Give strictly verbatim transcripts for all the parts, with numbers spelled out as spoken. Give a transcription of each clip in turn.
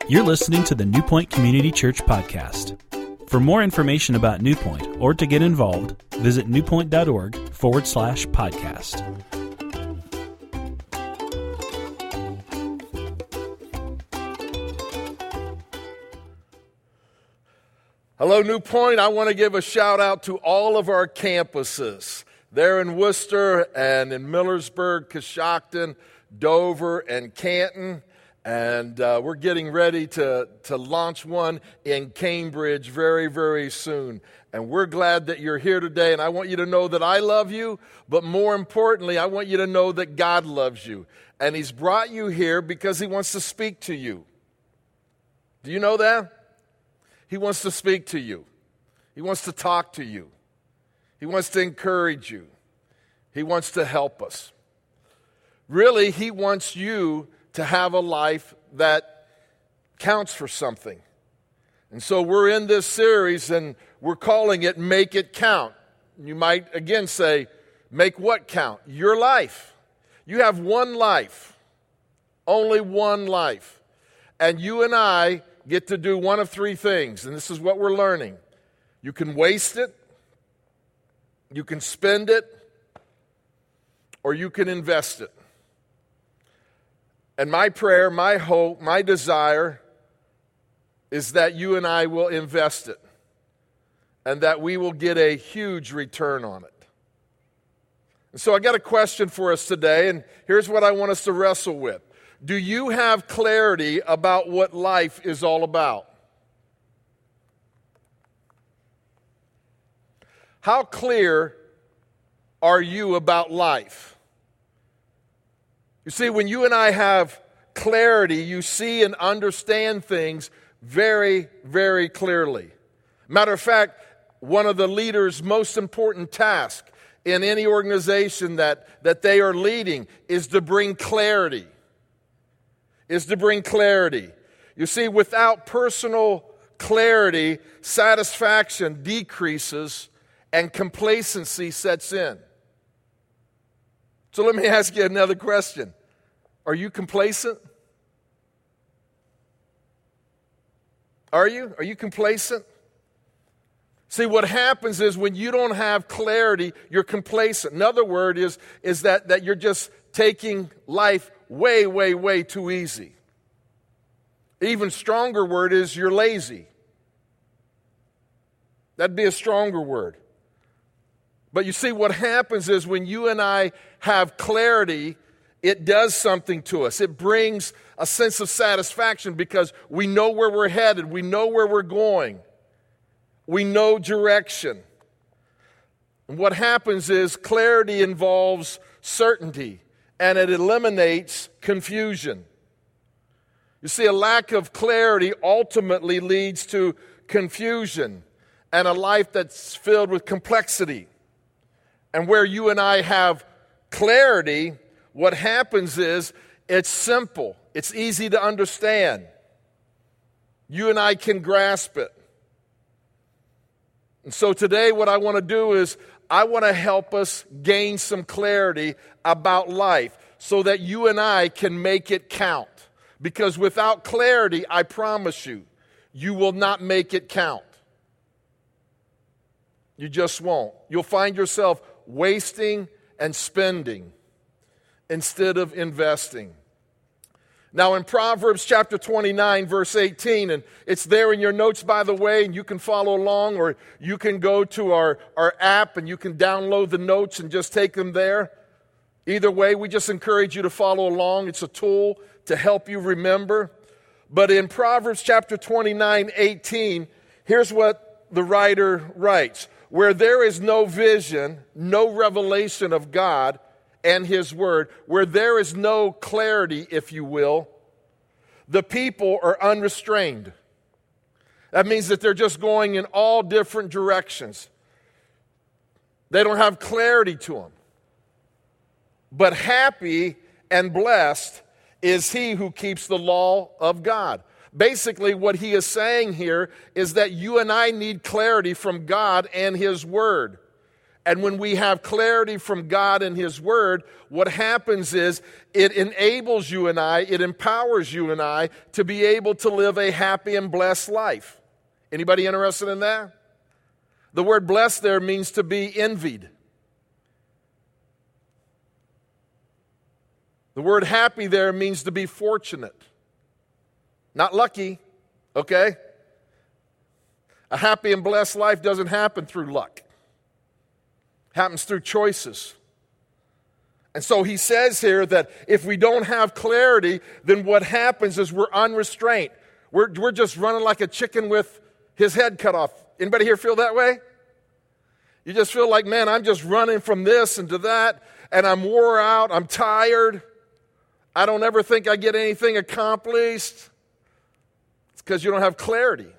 You're listening to the New Point Community Church podcast. For more information about New Point or to get involved, visit newpoint.org forward slash podcast. Hello, New Point. I want to give a shout out to all of our campuses. They're in Worcester and in Millersburg, Coshocton, Dover, and Canton. And uh, we're getting ready to, to launch one in Cambridge very, very soon. And we're glad that you're here today. And I want you to know that I love you. But more importantly, I want you to know that God loves you. And He's brought you here because He wants to speak to you. Do you know that? He wants to speak to you. He wants to talk to you. He wants to encourage you. He wants to help us. Really, He wants you to have a life that counts for something. And so we're in this series and we're calling it Make It Count. You might again say, make what count? Your life. You have one life. Only one life. And you and I get to do one of three things, and this is what we're learning. You can waste it, you can spend it, or you can invest it. And my prayer, my hope, my desire is that you and I will invest it and that we will get a huge return on it. And so I got a question for us today, and here's what I want us to wrestle with. Do you have clarity about what life is all about? How clear are you about life? You see, when you and I have clarity, you see and understand things very, very clearly. Matter of fact, one of the leaders' most important tasks in any organization that, that they are leading is to bring clarity. Is to bring clarity. You see, without personal clarity, satisfaction decreases and complacency sets in. So let me ask you another question. Are you complacent? Are you? Are you complacent? See, what happens is when you don't have clarity, you're complacent. Another word is, is that, that you're just taking life way, way, way too easy. Even stronger word is you're lazy. That'd be a stronger word. But you see, what happens is when you and I have clarity, it does something to us. It brings a sense of satisfaction because we know where we're headed. We know where we're going. We know direction. And what happens is clarity involves certainty, and it eliminates confusion. You see, a lack of clarity ultimately leads to confusion and a life that's filled with complexity. And where you and I have clarity, what happens is it's simple. It's easy to understand. You and I can grasp it. And so today what I want to do is I want to help us gain some clarity about life so that you and I can make it count. Because without clarity, I promise you, you will not make it count. You just won't. You'll find yourself wasting and spending instead of investing. Now in Proverbs chapter twenty-nine, verse eighteen, and it's there in your notes, by the way, and you can follow along, or you can go to our, our app and you can download the notes and just take them there. Either way, we just encourage you to follow along. It's a tool to help you remember. But in Proverbs chapter twenty-nine, eighteen, here's what the writer writes. Where there is no vision, no revelation of God and His Word, where there is no clarity, if you will, the people are unrestrained. That means that they're just going in all different directions. They don't have clarity to them. But happy and blessed is he who keeps the law of God. Basically, what he is saying here is that you and I need clarity from God and His Word. And when we have clarity from God and His Word, what happens is it enables you and I, it empowers you and I to be able to live a happy and blessed life. Anybody interested in that? The word blessed there means to be envied. The word happy there means to be fortunate. Not lucky, okay? A happy and blessed life doesn't happen through luck. It happens through choices. And so he says here that if we don't have clarity, then what happens is we're unrestrained. We're, we're just running like a chicken with his head cut off. Anybody here feel that way? You just feel like, man, I'm just running from this and to that, and I'm wore out, I'm tired. I don't ever think I get anything accomplished. It's because you don't have clarity.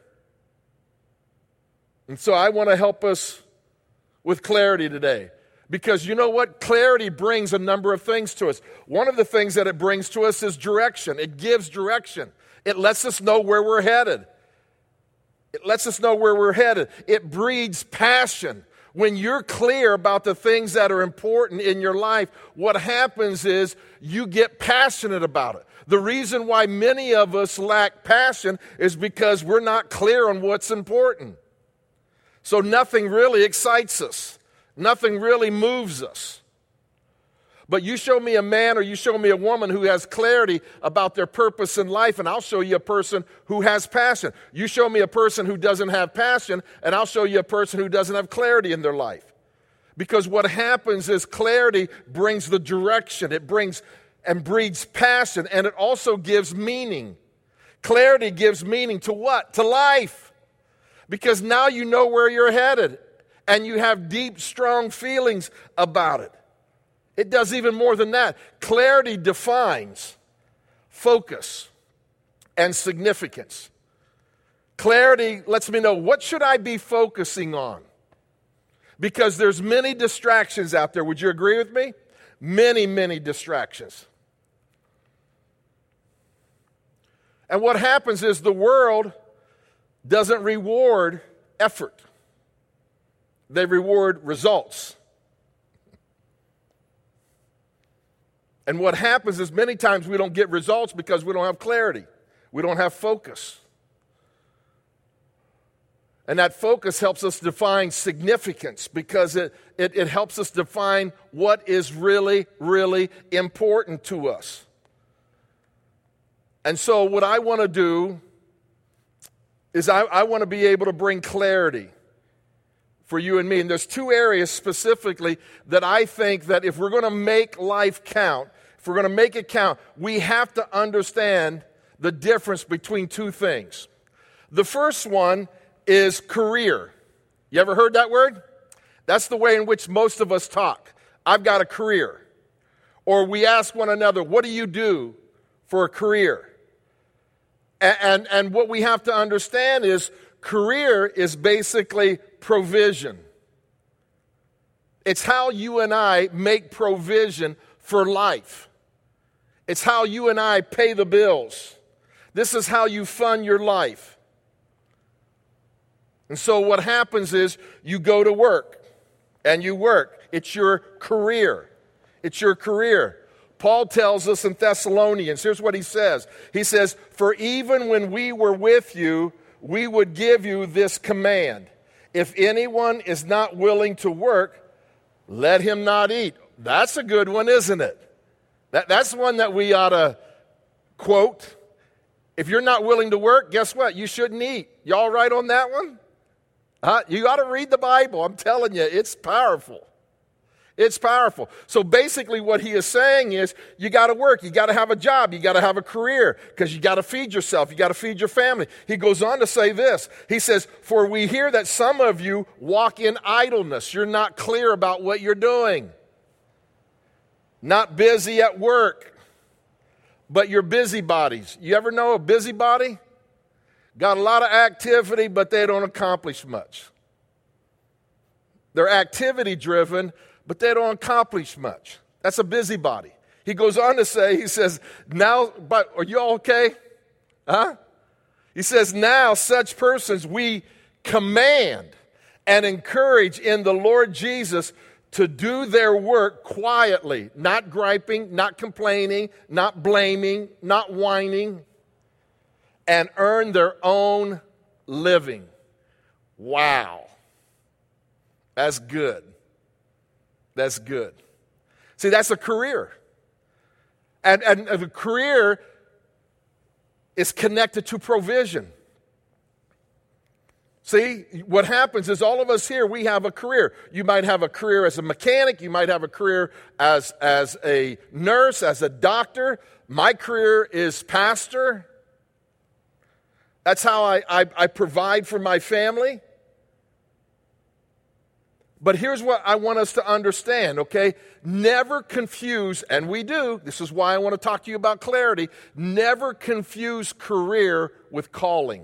And so I want to help us with clarity today. Because you know what? Clarity brings a number of things to us. One of the things that it brings to us is direction. It gives direction. It lets us know where we're headed. It lets us know where we're headed. It breeds passion. When you're clear about the things that are important in your life, what happens is you get passionate about it. The reason why many of us lack passion is because we're not clear on what's important. So nothing really excites us. Nothing really moves us. But you show me a man or you show me a woman who has clarity about their purpose in life, and I'll show you a person who has passion. You show me a person who doesn't have passion, and I'll show you a person who doesn't have clarity in their life. Because what happens is clarity brings the direction. It brings and breeds passion, and it also gives meaning. Clarity gives meaning to what? To life. Because now you know where you're headed, and you have deep, strong feelings about it. It does even more than that. Clarity defines focus and significance. Clarity lets me know, what should I be focusing on? Because there's many distractions out there. Would you agree with me? Many, many distractions. And what happens is the world doesn't reward effort. They reward results. And what happens is many times we don't get results because we don't have clarity. We don't have focus. And that focus helps us define significance because it, it, it helps us define what is really, really important to us. And so what I want to do is I, I want to be able to bring clarity for you and me. And there's two areas specifically that I think that if we're going to make life count, if we're going to make it count, we have to understand the difference between two things. The first one is career. You ever heard that word? That's the way in which most of us talk. I've got a career. Or we ask one another, what do you do for a career? And, and, and what we have to understand is career is basically provision. It's how you and I make provision for life. It's how you and I pay the bills. This is how you fund your life. And so what happens is you go to work and you work. It's your career. It's your career. Paul tells us in Thessalonians, here's what he says. He says, for even when we were with you, we would give you this command. If anyone is not willing to work, let him not eat. That's a good one, isn't it? That, that's one that we ought to quote. If you're not willing to work, guess what? You shouldn't eat. Y'all right on that one? Huh? You ought to read the Bible. I'm telling you, it's powerful. It's powerful. So basically what he is saying is you got to work. You got to have a job. You got to have a career because you got to feed yourself. You got to feed your family. He goes on to say this. He says, for we hear that some of you walk in idleness. You're not clear about what you're doing. Not busy at work, but you're busybodies. You ever know a busybody? Got a lot of activity, but they don't accomplish much. They're activity driven, but they don't accomplish much. That's a busybody. He goes on to say, he says, now, but are you all okay? Huh? He says, now such persons we command and encourage in the Lord Jesus to do their work quietly, not griping, not complaining, not blaming, not whining, and earn their own living. Wow. That's good. That's good. See, that's a career. And, and a career is connected to provision. See, what happens is all of us here, we have a career. You might have a career as a mechanic. You might have a career as, as a nurse, as a doctor. My career is pastor. That's how I, I, I provide for my family. But here's what I want us to understand, okay? Never confuse, and we do, this is why I want to talk to you about clarity, never confuse career with calling.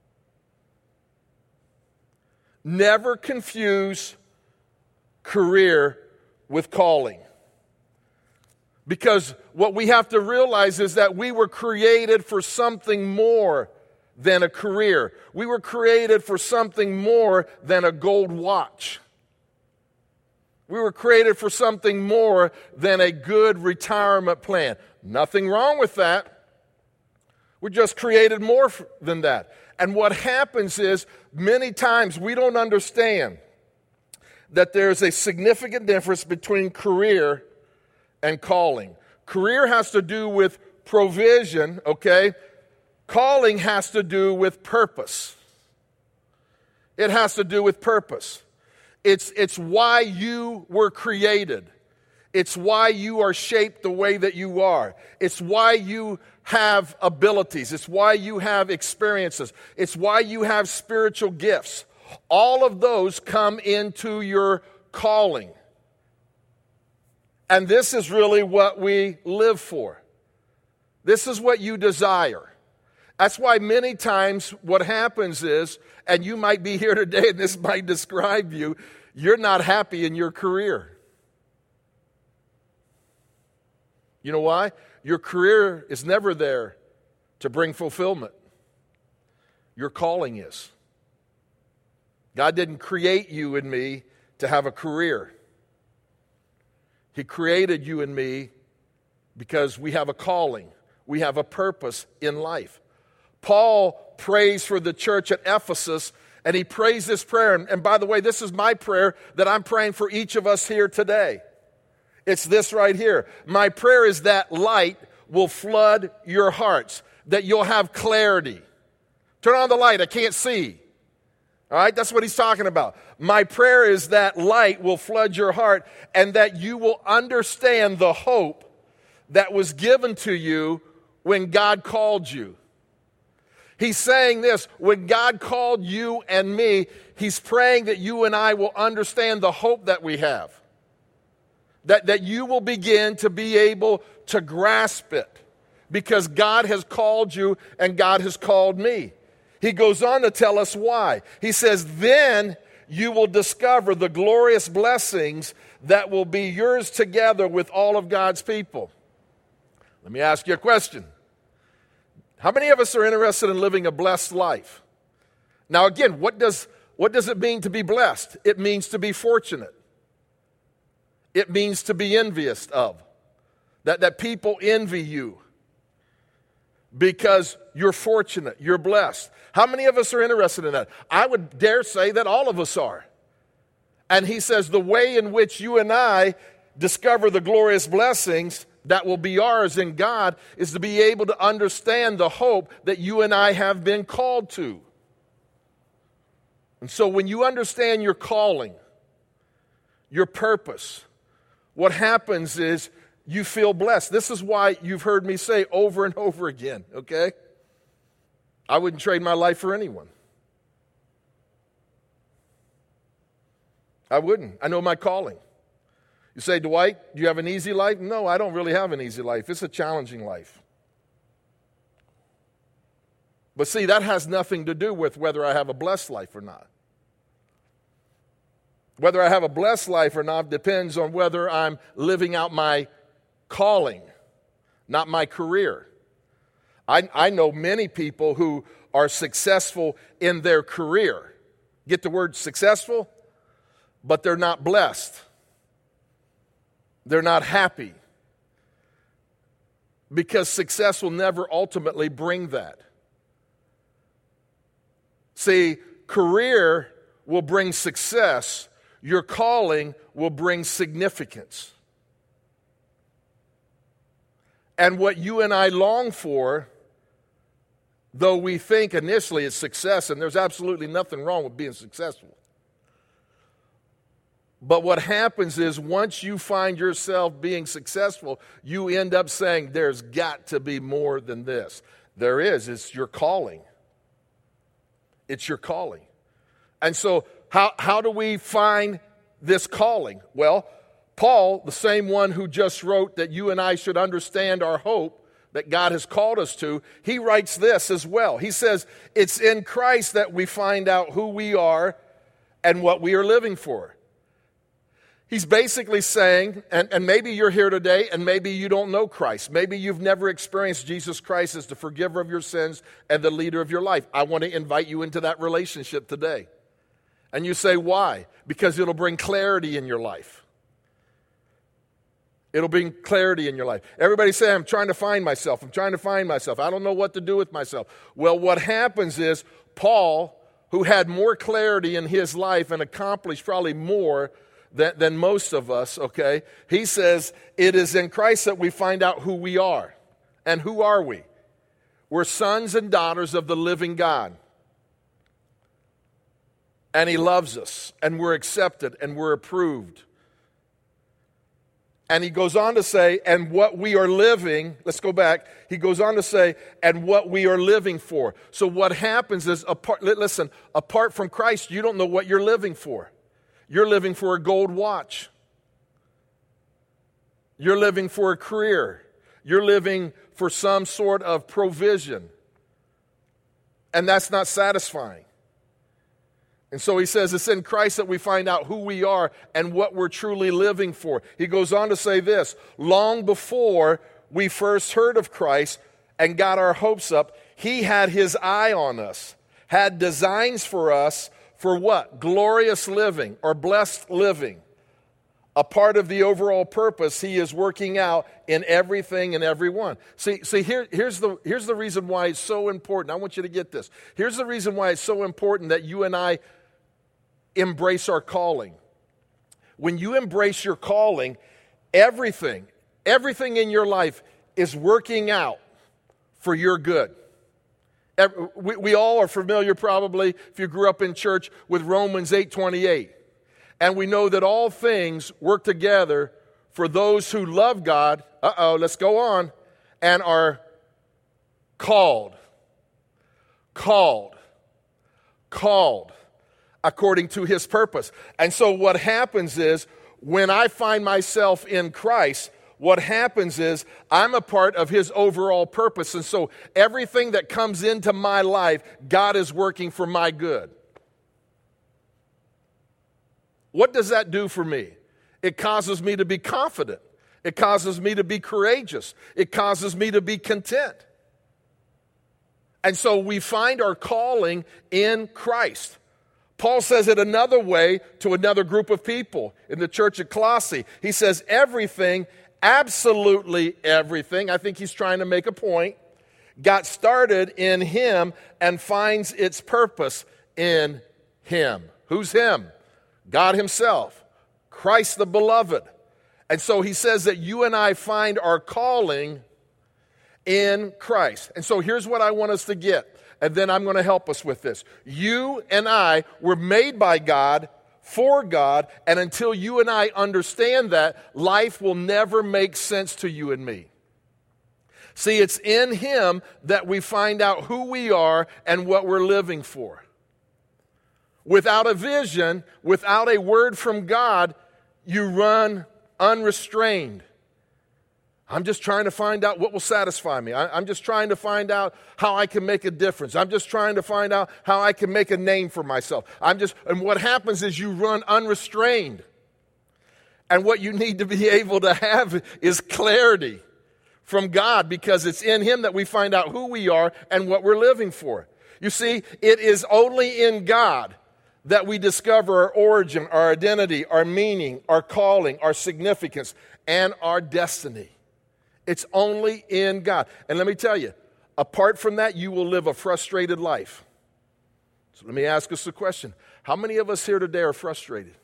Never confuse career with calling. Because what we have to realize is that we were created for something more than a career. We were created for something more than a gold watch. We were created for something more than a good retirement plan. Nothing wrong with that. We're just created more than that. And what happens is, many times we don't understand that there's a significant difference between career and calling. Career has to do with provision, okay? Calling has to do with purpose. It has to do with purpose. It's, it's why you were created. It's why you are shaped the way that you are. It's why you have abilities. It's why you have experiences. It's why you have spiritual gifts. All of those come into your calling. And this is really what we live for. This is what you desire. That's why many times what happens is, and you might be here today and this might describe you, you're not happy in your career. You know why? Your career is never there to bring fulfillment. Your calling is. God didn't create you and me to have a career. He created you and me because we have a calling. We have a purpose in life. Paul prays for the church at Ephesus, and he prays this prayer. And by the way, this is my prayer that I'm praying for each of us here today. It's this right here. My prayer is that light will flood your hearts, that you'll have clarity. Turn on the light, I can't see. All right, that's what he's talking about. My prayer is that light will flood your heart and that you will understand the hope that was given to you when God called you. He's saying this, when God called you and me, he's praying that you and I will understand the hope that we have. That, that you will begin to be able to grasp it because God has called you and God has called me. He goes on to tell us why. He says, then you will discover the glorious blessings that will be yours together with all of God's people. Let me ask you a question. How many of us are interested in living a blessed life? Now again, what does, what does it mean to be blessed? It means to be fortunate. It means to be envious of. That, that people envy you because you're fortunate, you're blessed. How many of us are interested in that? I would dare say that all of us are. And he says the way in which you and I discover the glorious blessings that will be ours in God is to be able to understand the hope that you and I have been called to. And so when you understand your calling, your purpose, what happens is you feel blessed. This is why you've heard me say over and over again, okay? I wouldn't trade my life for anyone. I wouldn't. I know my calling. You say, Dwight, do you have an easy life? No, I don't really have an easy life. It's a challenging life. But see, that has nothing to do with whether I have a blessed life or not. Whether I have a blessed life or not depends on whether I'm living out my calling, not my career. I, I know many people who are successful in their career, Get the word successful? But they're not blessed. They're not happy. Because success will never ultimately bring that. See, career will bring success. Your calling will bring significance. And what you and I long for, though we think initially it's success, and there's absolutely nothing wrong with being successful. But what happens is once you find yourself being successful, you end up saying, there's got to be more than this. There is. It's your calling. It's your calling. And so how, how do we find this calling? Well, Paul, the same one who just wrote that you and I should understand our hope that God has called us to, he writes this as well. He says, it's in Christ that we find out who we are and what we are living for. He's basically saying, and, and maybe you're here today and maybe you don't know Christ. Maybe you've never experienced Jesus Christ as the forgiver of your sins and the leader of your life. I want to invite you into that relationship today. And you say, why? Because it'll bring clarity in your life. It'll bring clarity in your life. Everybody say, I'm trying to find myself. I'm trying to find myself. I don't know what to do with myself. Well, what happens is Paul, who had more clarity in his life and accomplished probably more Than, than most of us, okay? He says, it is in Christ that we find out who we are. And who are we? We're sons and daughters of the living God. And He loves us, and we're accepted, and we're approved. And he goes on to say, and what we are living, let's go back, he goes on to say, and what we are living for. So what happens is, apart, listen, apart from Christ, you don't know what you're living for. You're living for a gold watch. You're living for a career. You're living for some sort of provision. And that's not satisfying. And so he says it's in Christ that we find out who we are and what we're truly living for. He goes on to say this, long before we first heard of Christ and got our hopes up, He had His eye on us, had designs for us. For what? Glorious living or blessed living. A part of the overall purpose He is working out in everything and everyone. See, see here, here's, the, here's the reason why it's so important. I want you to get this. Here's the reason why it's so important that you and I embrace our calling. When you embrace your calling, everything, everything in your life is working out for your good. We, we all are familiar probably, if you grew up in church, with Romans eight twenty-eight. And we know that all things work together for those who love God, uh-oh, let's go on, and are called, called, called according to His purpose. And so what happens is, when I find myself in Christ, what happens is I'm a part of His overall purpose. And so everything that comes into my life, God is working for my good. What does that do for me? It causes me to be confident. It causes me to be courageous. It causes me to be content. And so we find our calling in Christ. Paul says it another way to another group of people in the church at Colossae. He says everything, absolutely everything, I think he's trying to make a point, got started in Him and finds its purpose in Him. Who's Him? God Himself, Christ the beloved. And so he says that you and I find our calling in Christ. And so here's what I want us to get, and then I'm going to help us with this. You and I were made by God, for God, and until you and I understand that, life will never make sense to you and me. See, it's in Him that we find out who we are and what we're living for. Without a vision, without a word from God, you run unrestrained. I'm just trying to find out what will satisfy me. I, I'm just trying to find out how I can make a difference. I'm just trying to find out how I can make a name for myself. I'm just, and what happens is you run unrestrained. And what you need to be able to have is clarity from God, because it's in Him that we find out who we are and what we're living for. You see, it is only in God that we discover our origin, our identity, our meaning, our calling, our significance, and our destiny. It's only in God. And let me tell you, apart from that, you will live a frustrated life. So let me ask us a question. How many of us here today are frustrated?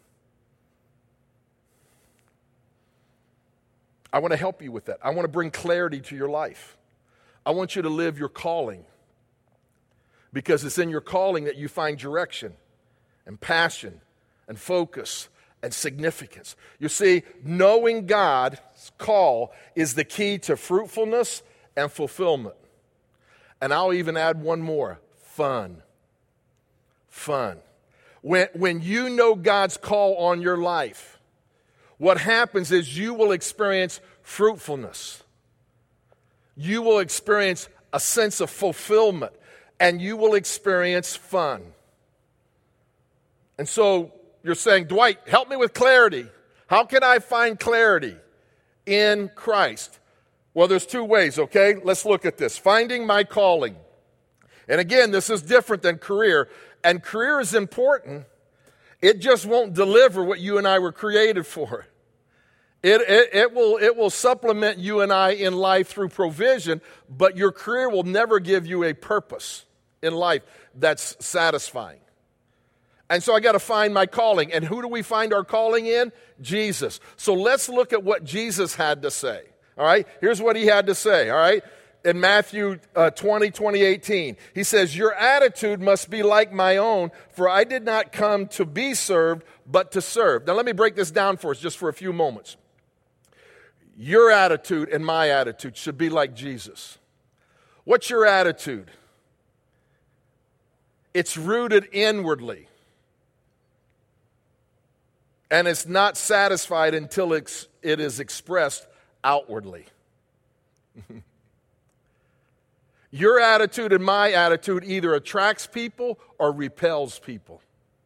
I want to help you with that. I want to bring clarity to your life. I want you to live your calling, because it's in your calling that you find direction and passion and focus and significance. You see, knowing God's call is the key to fruitfulness and fulfillment. And I'll even add one more, fun. Fun. When, when you know God's call on your life, what happens is you will experience fruitfulness. You will experience a sense of fulfillment, and you will experience fun. And so you're saying, Dwight, help me with clarity. How can I find clarity in Christ? Well, there's two ways, okay? Let's look at this. Finding my calling. And again, this is different than career. And career is important. It just won't deliver what you and I were created for. It, it, it, will, it will supplement you and I in life through provision, but your career will never give you a purpose in life that's satisfying. And so I got to find my calling. And who do we find our calling in? Jesus. So let's look at what Jesus had to say. All right? Here's what he had to say. All right? In Matthew uh, twenty, twenty, eighteen, he says, your attitude must be like my own, for I did not come to be served, but to serve. Now let me break this down for us just for a few moments. Your attitude and my attitude should be like Jesus. What's your attitude? It's rooted inwardly. And it's not satisfied until it's, it is expressed outwardly. Your attitude and my attitude either attracts people or repels people.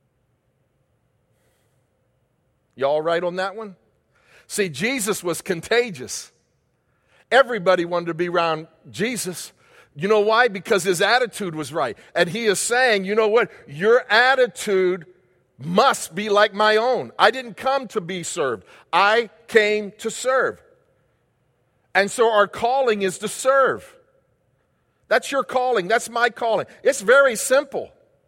Y'all right on that one? See, Jesus was contagious. Everybody wanted to be around Jesus. You know why? Because his attitude was right. And he is saying, you know what? Your attitude must be like my own. I didn't come to be served. I came to serve. And so our calling is to serve. That's your calling. That's my calling. It's very simple.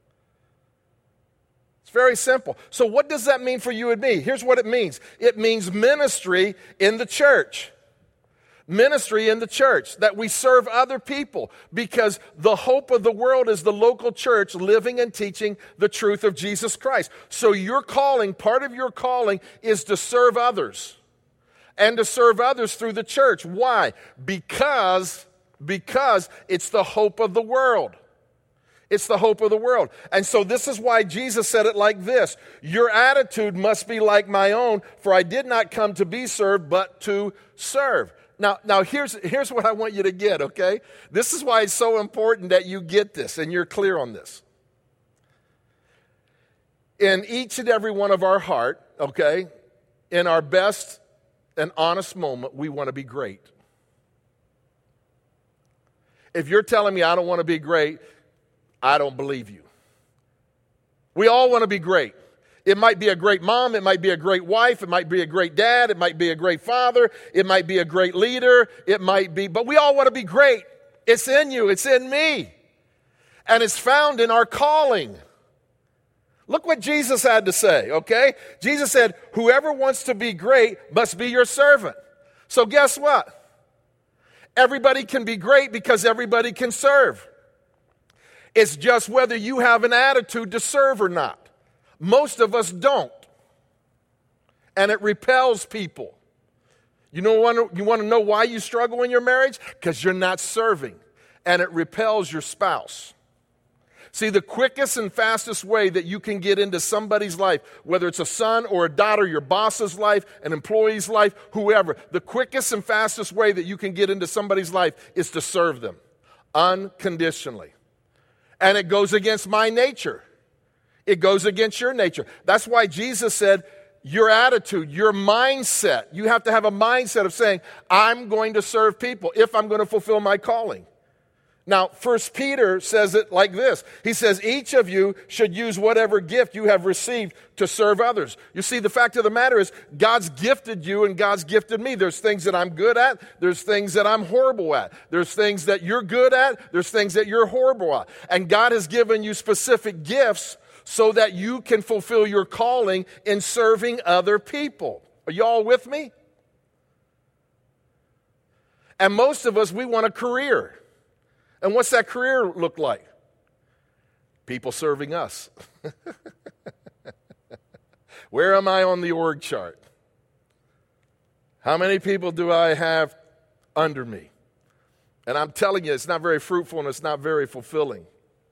It's very simple. So what does that mean for you and me? Here's what it means. It means ministry in the church. Ministry in the church, that we serve other people, because the hope of the world is the local church living and teaching the truth of Jesus Christ. So your calling, part of your calling is to serve others, and to serve others through the church. Why? Because, because it's the hope of the world. It's the hope of the world. And so this is why Jesus said it like this. Your attitude must be like my own, for I did not come to be served, but to serve. Now, now here's, here's what I want you to get, okay? This is why it's so important that you get this and you're clear on this. In each and every one of our heart, okay, in our best and honest moment, we want to be great. If you're telling me I don't want to be great, I don't believe you. We all want to be great. It might be a great mom, it might be a great wife, it might be a great dad, it might be a great father, it might be a great leader, it might be, but we all want to be great. It's in you, it's in me. And it's found in our calling. Look what Jesus had to say, okay? Jesus said, whoever wants to be great must be your servant. So guess what? Everybody can be great because everybody can serve. It's just whether you have an attitude to serve or not. Most of us don't. And it repels people. You know, you want to know why you struggle in your marriage? Because you're not serving. And it repels your spouse. See, the quickest and fastest way that you can get into somebody's life, whether it's a son or a daughter, your boss's life, an employee's life, whoever, the quickest and fastest way that you can get into somebody's life is to serve them unconditionally. And it goes against my nature. It goes against your nature. That's why Jesus said, your attitude, your mindset, you have to have a mindset of saying, I'm going to serve people if I'm going to fulfill my calling. Now, First Peter says it like this. He says, each of you should use whatever gift you have received to serve others. You see, the fact of the matter is, God's gifted you and God's gifted me. There's things that I'm good at. There's things that I'm horrible at. There's things that you're good at. There's things that you're horrible at. And God has given you specific gifts so that you can fulfill your calling in serving other people. Are you all with me? And most of us, we want a career. And what's that career look like? People serving us. Where am I on the org chart? How many people do I have under me? And I'm telling you, it's not very fruitful and it's not very fulfilling.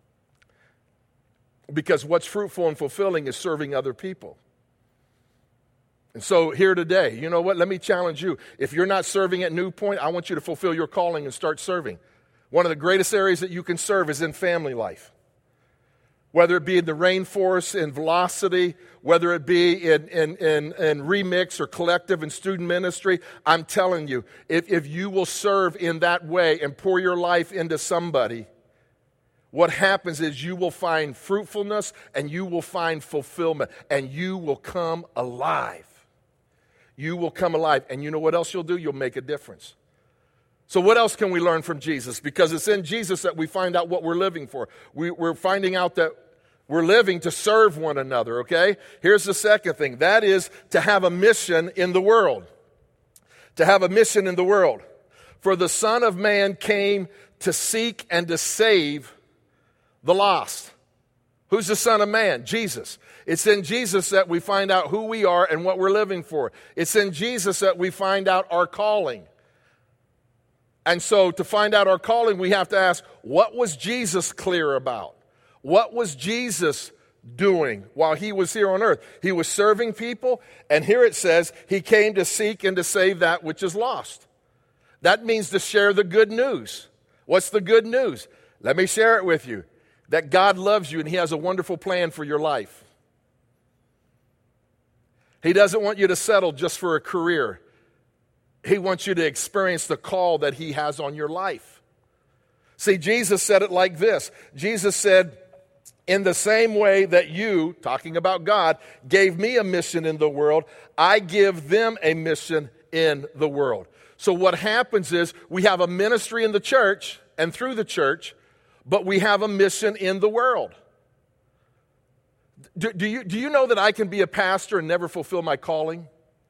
Because what's fruitful and fulfilling is serving other people. And so here today, you know what? Let me challenge you. If you're not serving at New Point, I want you to fulfill your calling and start serving. One of the greatest areas that you can serve is in family life. Whether it be in the rainforest, in Velocity, whether it be in, in, in, in Remix or Collective and student ministry, I'm telling you, if, if you will serve in that way and pour your life into somebody, what happens is you will find fruitfulness and you will find fulfillment and you will come alive. You will come alive. And you know what else you'll do? You'll make a difference. So what else can we learn from Jesus? Because it's in Jesus that we find out what we're living for. We, we're finding out that we're living to serve one another, okay? Here's the second thing. That is to have a mission in the world. To have a mission in the world. For the Son of Man came to seek and to save the lost. Who's the Son of Man? Jesus. It's in Jesus that we find out who we are and what we're living for. It's in Jesus that we find out our calling. And so to find out our calling, we have to ask, what was Jesus clear about? What was Jesus doing while he was here on earth? He was serving people, and here it says, he came to seek and to save that which is lost. That means to share the good news. What's the good news? Let me share it with you. That God loves you and he has a wonderful plan for your life. He doesn't want you to settle just for a career. He wants you to experience the call that he has on your life. See, Jesus said it like this. Jesus said, in the same way that you, talking about God, gave me a mission in the world, I give them a mission in the world. So what happens is we have a ministry in the church and through the church, but we have a mission in the world. Do, do you, do you know that I can be a pastor and never fulfill my calling?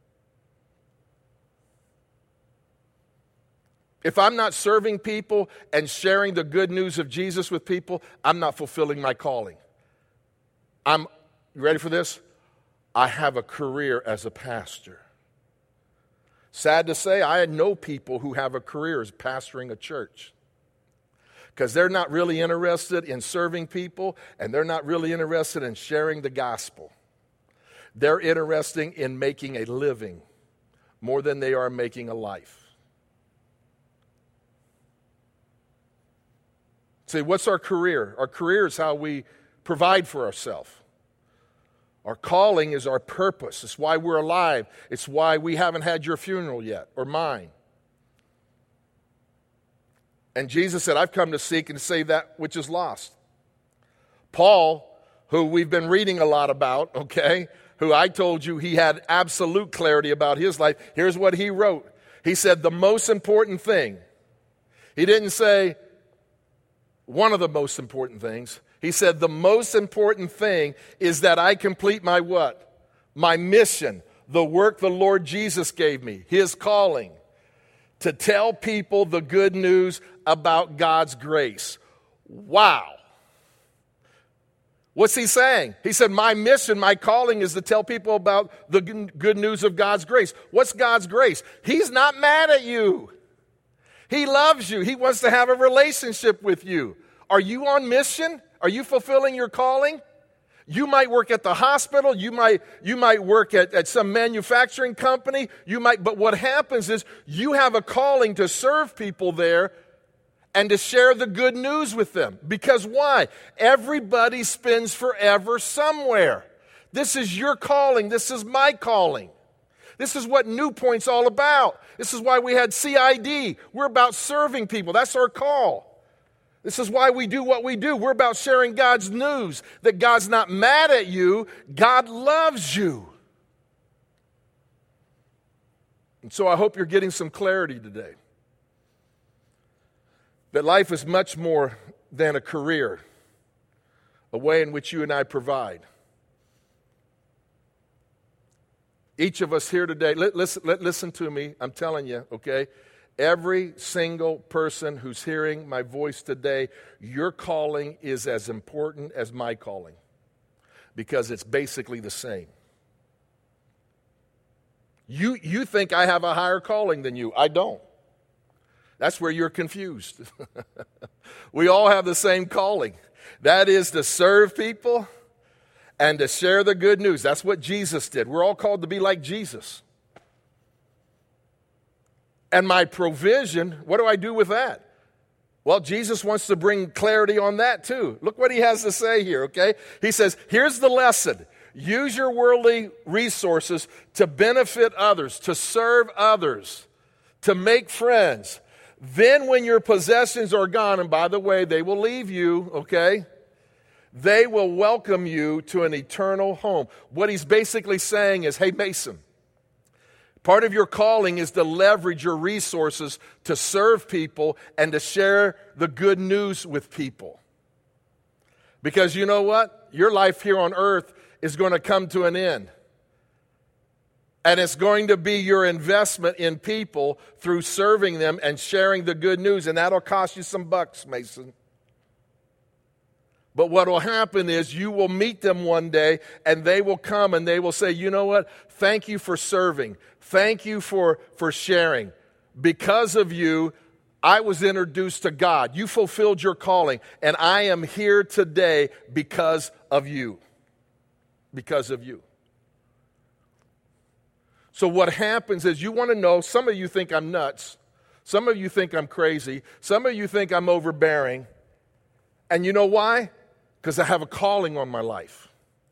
If I'm not serving people and sharing the good news of Jesus with people, I'm not fulfilling my calling. I'm, you ready for this? I have a career as a pastor. Sad to say, I know people who have a career as pastoring a church. Because they're not really interested in serving people, and they're not really interested in sharing the gospel. They're interested in making a living more than they are making a life. See, what's our career? Our career is how we provide for ourselves. Our calling is our purpose. It's why we're alive. It's why we haven't had your funeral yet, or mine. And Jesus said, I've come to seek and save that which is lost. Paul, who we've been reading a lot about, okay, who I told you he had absolute clarity about his life, here's what he wrote. He said, the most important thing. He didn't say one of the most important things. He said, the most important thing is that I complete my what? My mission, the work the Lord Jesus gave me, his calling. To tell people the good news about God's grace. Wow. What's he saying? He said, my mission, my calling is to tell people about the good news of God's grace. What's God's grace? He's not mad at you. He loves you. He wants to have a relationship with you. Are you on mission? Are you fulfilling your calling? You might work at the hospital, you might, you might work at, at some manufacturing company, you might, but what happens is you have a calling to serve people there and to share the good news with them. Because why? Everybody spends forever somewhere. This is your calling, this is my calling. This is what New Point's all about. This is why we had C I D. We're about serving people. That's our call. This is why we do what we do. We're about sharing God's news, that God's not mad at you. God loves you. And so I hope you're getting some clarity today. That life is much more than a career, a way in which you and I provide. Each of us here today, listen, listen to me, I'm telling you, okay? Every single person who's hearing my voice today, your calling is as important as my calling because it's basically the same. You, you think I have a higher calling than you. I don't. That's where you're confused. We all have the same calling. That is to serve people and to share the good news. That's what Jesus did. We're all called to be like Jesus. And my provision, what do I do with that? Well, Jesus wants to bring clarity on that too. Look what he has to say here, okay? He says, here's the lesson. Use your worldly resources to benefit others, to serve others, to make friends. Then when your possessions are gone, and by the way, they will leave you, okay? They will welcome you to an eternal home. What he's basically saying is, hey, Mason, part of your calling is to leverage your resources to serve people and to share the good news with people. Because you know what? Your life here on earth is going to come to an end. And it's going to be your investment in people through serving them and sharing the good news. And that'll cost you some bucks, Mason. But what will happen is you will meet them one day and they will come and they will say, you know what? Thank you for serving. Thank you for, for sharing. Because of you, I was introduced to God. You fulfilled your calling. And I am here today because of you. Because of you. So what happens is you want to know, some of you think I'm nuts. Some of you think I'm crazy. Some of you think I'm overbearing. And you know why? Because I have a calling on my life.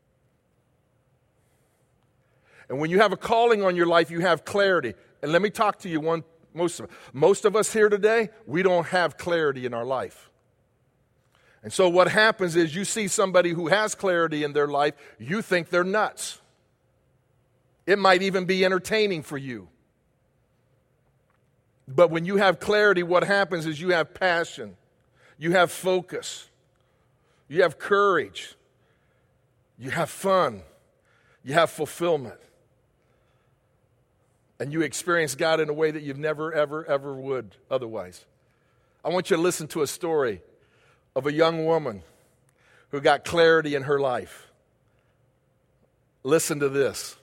And when you have a calling on your life, you have clarity. And let me talk to you one, most of most of us here today, we don't have clarity in our life. And so what happens is you see somebody who has clarity in their life, you think they're nuts. It might even be entertaining for you. But when you have clarity, what happens is you have passion. You have focus. You have courage. You have fun. You have fulfillment. And you experience God in a way that you've never, ever, ever would otherwise. I want you to listen to a story of a young woman who got clarity in her life. Listen to this.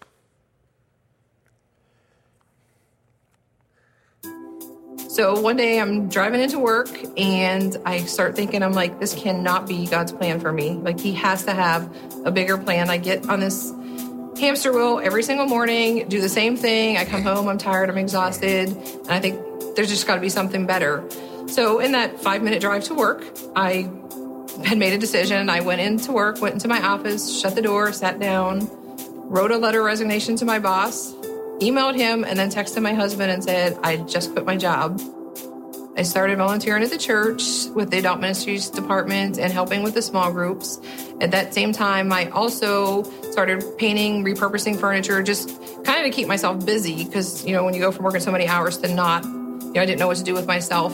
So one day I'm driving into work and I start thinking, I'm like, this cannot be God's plan for me. Like, he has to have a bigger plan. I get on this hamster wheel every single morning, do the same thing. I come home, I'm tired, I'm exhausted. And I think there's just got to be something better. So in that five minute drive to work, I had made a decision. I went into work, went into my office, shut the door, sat down, wrote a letter of resignation to my boss, emailed him, and then texted my husband and said, I just quit my job. I started volunteering at the church with the adult ministries department and helping with the small groups. At that same time, I also started painting, repurposing furniture, just kind of to keep myself busy because, you know, when you go from working so many hours to not, you know, I didn't know what to do with myself.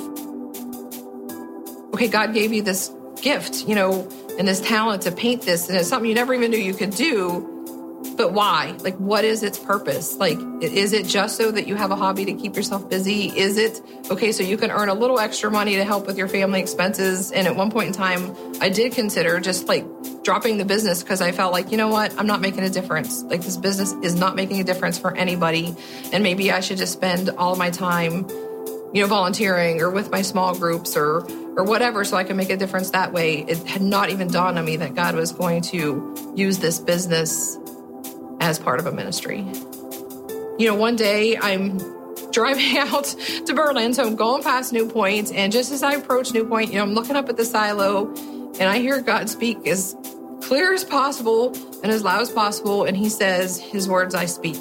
Okay, God gave you this gift, you know, and this talent to paint this, and it's something you never even knew you could do. But why? Like, what is its purpose? Like, is it just so that you have a hobby to keep yourself busy? Is it, okay, so you can earn a little extra money to help with your family expenses? And at one point in time, I did consider just like dropping the business because I felt like, you know what, I'm not making a difference. Like, this business is not making a difference for anybody. And maybe I should just spend all of my time, you know, volunteering or with my small groups or or whatever so I can make a difference that way. It had not even dawned on me that God was going to use this business as part of a ministry. You know, one day I'm driving out to Berlin, so I'm going past New Point, and just as I approach New Point, you know, I'm looking up at the silo, and I hear God speak as clear as possible and as loud as possible, and he says, his words I speak.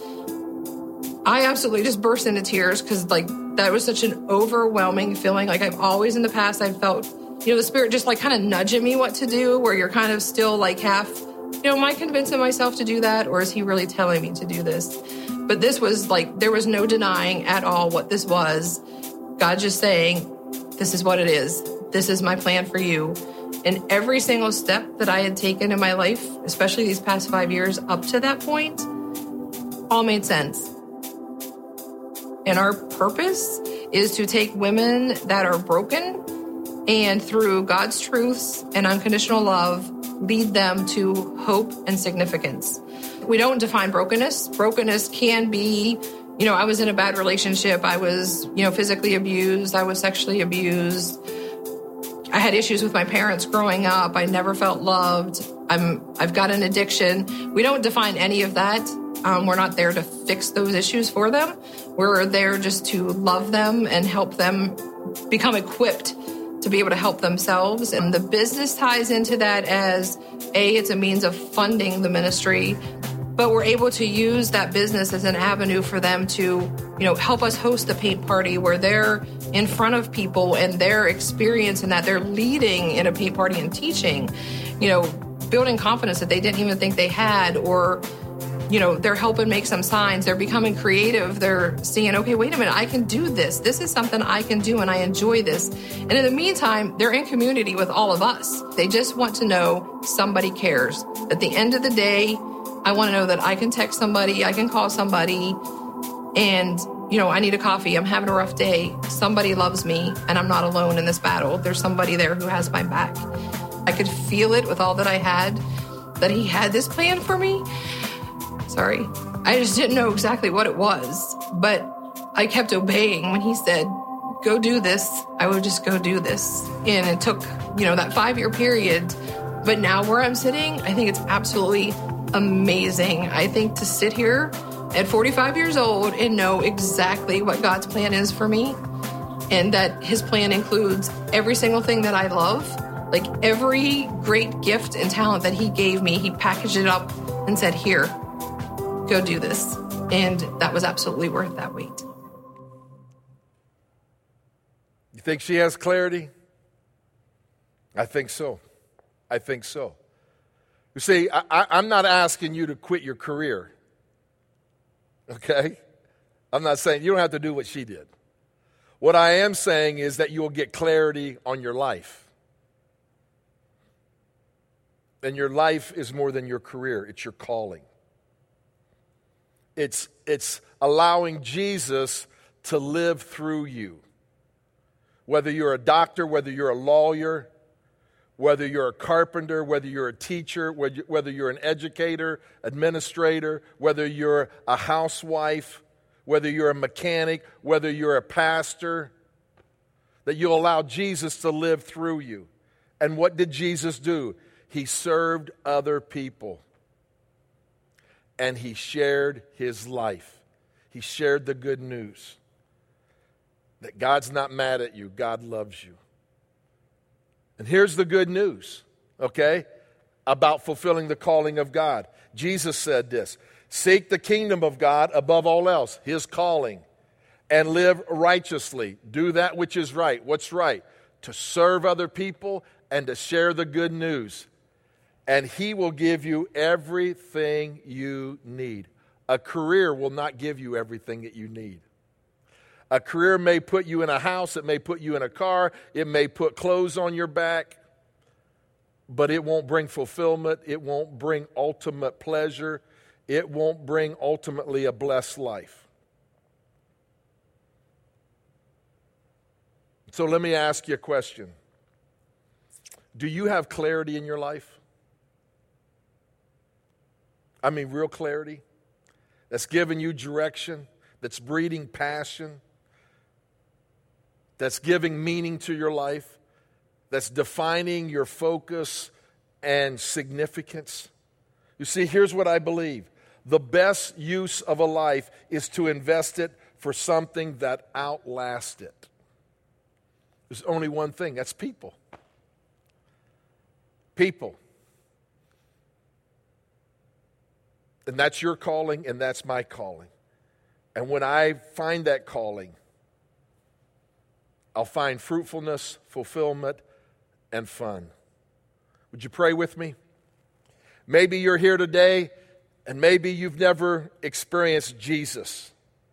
I absolutely just burst into tears because, like, that was such an overwhelming feeling. Like, I've always in the past, I've felt you know, the Spirit just like kind of nudging me what to do, where you're kind of still like half, you know, am I convincing myself to do that, or is he really telling me to do this? But this was like, there was no denying at all what this was. God just saying, this is what it is. This is my plan for you. And every single step that I had taken in my life, especially these past five years up to that point, all made sense. And our purpose is to take women that are broken and through God's truths and unconditional love, lead them to hope and significance. We don't define brokenness. Brokenness can be, you know, I was in a bad relationship. I was, you know, physically abused. I was sexually abused. I had issues with my parents growing up. I never felt loved. I'm, I've got an addiction. We don't define any of that. Um, we're not there to fix those issues for them. We're there just to love them and help them become equipped to be able to help themselves. And the business ties into that as, A, it's a means of funding the ministry, but we're able to use that business as an avenue for them to, you know, help us host a paint party where they're in front of people and their experience and that they're leading in a paint party and teaching, you know, building confidence that they didn't even think they had, or, you know, they're helping make some signs. They're becoming creative. They're seeing, okay, wait a minute, I can do this. This is something I can do and I enjoy this. And in the meantime, they're in community with all of us. They just want to know somebody cares. At the end of the day, I want to know that I can text somebody, I can call somebody, and, you know, I need a coffee. I'm having a rough day. Somebody loves me and I'm not alone in this battle. There's somebody there who has my back. I could feel it with all that I had, that he had this plan for me. Sorry. I just didn't know exactly what it was, but I kept obeying when he said, go do this. I would just go do this. And it took, you know, that five-year period. But now where I'm sitting, I think it's absolutely amazing. I think to sit here at forty-five years old and know exactly what God's plan is for me, and that his plan includes every single thing that I love, like every great gift and talent that he gave me, he packaged it up and said, here, go do this. And that was absolutely worth that wait. You think she has clarity? I think so. I think so. You see, I, I, I'm not asking you to quit your career, okay? I'm not saying you don't have to do what she did. What I am saying is that you'll get clarity on your life. And your life is more than your career. It's your calling. It's, it's allowing Jesus to live through you. Whether you're a doctor, whether you're a lawyer, whether you're a carpenter, whether you're a teacher, whether you're an educator, administrator, whether you're a housewife, whether you're a mechanic, whether you're a pastor, that you allow Jesus to live through you. And what did Jesus do? He served other people. And he shared his life. He shared the good news. That God's not mad at you. God loves you. And here's the good news, okay, about fulfilling the calling of God. Jesus said this, seek the kingdom of God above all else, his calling, and live righteously. Do that which is right. What's right? To serve other people and to share the good news. And he will give you everything you need. A career will not give you everything that you need. A career may put you in a house, it may put you in a car, it may put clothes on your back, but it won't bring fulfillment, it won't bring ultimate pleasure, it won't bring ultimately a blessed life. So let me ask you a question. Do you have clarity in your life? I mean, real clarity that's giving you direction, that's breeding passion, that's giving meaning to your life, that's defining your focus and significance. You see, here's what I believe. The best use of a life is to invest it for something that outlasts it. There's only one thing, that's people. People. And that's your calling, and that's my calling. And when I find that calling, I'll find fruitfulness, fulfillment, and fun. Would you pray with me? Maybe you're here today and maybe you've never experienced Jesus.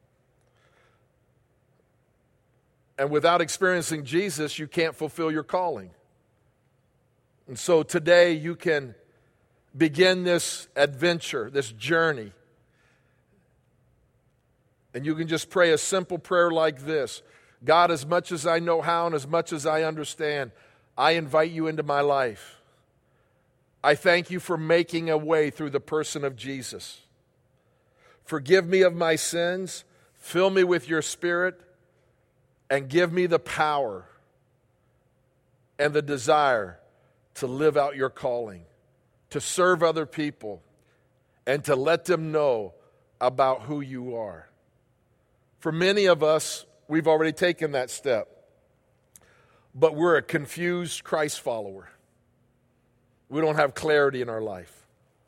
And without experiencing Jesus, you can't fulfill your calling. And so today you can begin this adventure, this journey. And you can just pray a simple prayer like this. God, as much as I know how and as much as I understand, I invite you into my life. I thank you for making a way through the person of Jesus. Forgive me of my sins, fill me with your Spirit, and give me the power and the desire to live out your calling, to serve other people, and to let them know about who you are. For many of us, we've already taken that step, but we're a confused Christ follower. We don't have clarity in our life.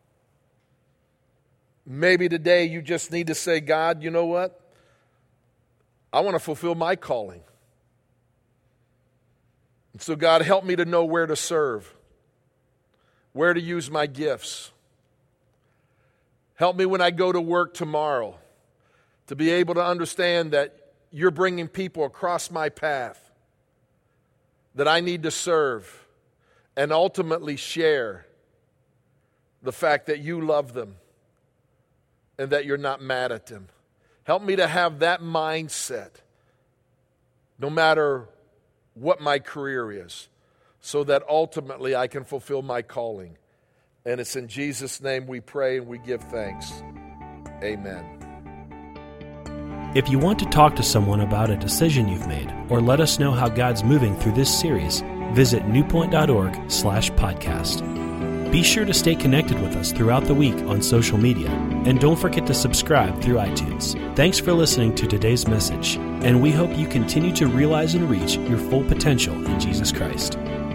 Maybe today you just need to say, God, you know what? I want to fulfill my calling. And so God, help me to know where to serve, where to use my gifts. Help me when I go to work tomorrow to be able to understand that you're bringing people across my path that I need to serve and ultimately share the fact that you love them and that you're not mad at them. Help me to have that mindset no matter what my career is, so that ultimately I can fulfill my calling. And it's in Jesus' name we pray and we give thanks. Amen. If you want to talk to someone about a decision you've made or let us know how God's moving through this series, visit newpoint.org slash podcast. Be sure to stay connected with us throughout the week on social media, and don't forget to subscribe through iTunes. Thanks for listening to today's message, and we hope you continue to realize and reach your full potential in Jesus Christ.